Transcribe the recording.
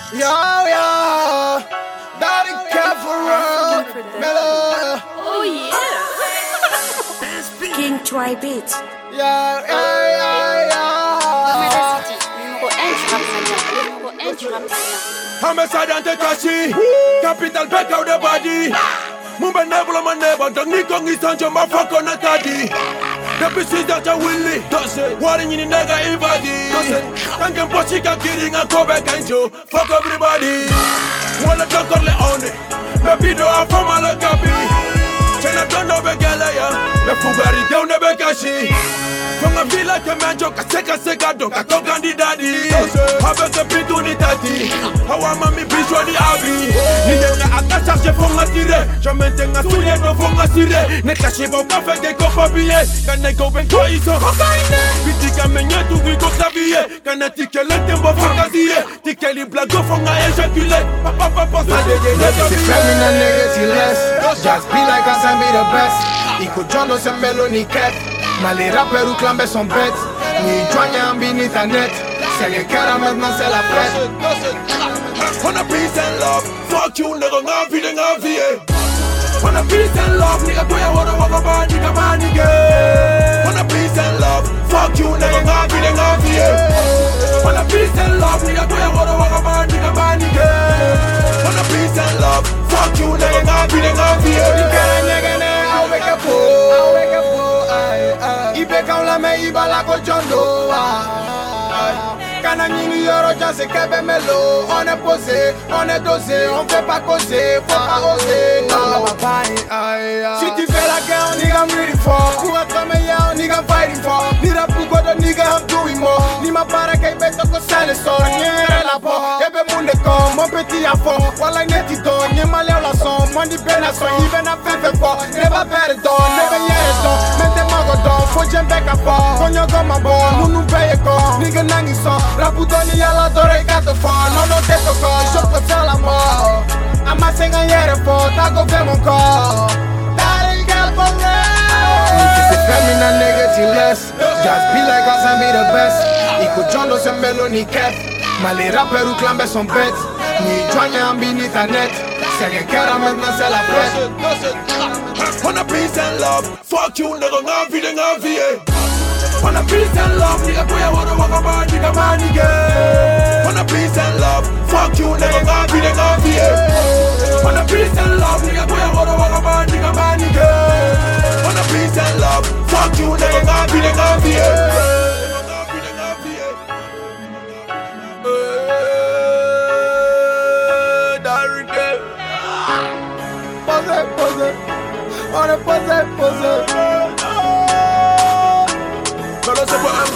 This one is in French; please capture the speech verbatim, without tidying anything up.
Yo, yo, Daddy Caffaro, Mellow. Oh yeah. King Try Beat. Yo, yo, yo, yo. Numéro un du rap malien. Numéro un du rap malien. Homicide and Tekashi, capital back out the body. Mumba nebula maneba, dangi kongi sanjo mafako na kadi. Depuis six heures t'as Willy, warring in the nigga invadi. Kangen pochika kidding a kobe kanjo, fuck everybody. Wanna talk on the only, the video are from a copy. Chena don't know Begalaya, the Fugari down the Bekashi. From a villa to Manjo, Kaseka Seka, Doka Tokandi Daddy. Avec the Pitunitati, how am I visually happy? Nigga, I can't charge from a tire. Je maintiens un soulier de fond à tirer. Ne cachez pas qu'à faire des copains billets. Quand les copains quoi ils sont cocaïne. Piti kamenya tout oui qu'on s'habille. Quand les tickets le tempo font casiller. Tickets les blagues font à éjaculer. Papa papa ça dégaine. C'est feminine nigga, she less. Just be like us and be the best. Iko Jono se meloni cat. Mais les rappeurs ou clambés sont bêtes. Ni joignent en bini ta net. C'est les caras maintenant c'est la fête. On a peace and love. Fuck you nigga, nga vie nga vie. On a peace and love, nigga, boy I wanna walk about nigga, man nigga. On a peace and love. Fuck you nigga, nga vie nga vie. On a peace and love, nigga, boy I wanna walk about nigga, man nigga. On a peace and love. Fuck you nigga, nga vie nga vie. Nigga nigga ne aweke po, aweke po. Ibe kaula me iba la kochondo. Kana nyini yoro jase kebe melo. On est posé, on est dosé, on fait pas causer, faut pas oser. Non, si tu fais la guerre, nigga I'm ready for. Pour être meilleur, nigga I'm fighting for. Ni rap pour God, nigga I'm doing more. Ni ma para que ibe toko sale sort. Ni la po, ebe munde kom, mon petit afo. Wala neti don, ni ma leo la son. Mon di bena son, ibe na fefe po. Never better don, never yere don. Mente mago don, faut jembe ka po. Konyo goma bon, nunu peye kon. Nigga nangi son. Raputoni alla dore gato fa, non ho detto cosa, je préfère la mort. Amasse un ieri po, tago femo un co. Dare il capo a me. C'est feminine nigga, she less. Just be like us and be the best. Iko Jono se meloni cat. Mais les rappeurs ou clambés sont bêtes. Ni joignent en bini ta net. C'est les caras maintenant c'est la fête. On a peace and love. Fuck you nigga, nga vie nga vie. On a peace and love, nigga, boy I wanna walk about nigga, man nigga. On a peace and love, fuck you nigga, nga vie nga vie. On a peace and love, nigga, boy I wanna walk about nigga, man nigga. On a peace and love, fuck you nigga, nga vie nga vie. Posé, posé, on est posé, posé. Solo se puede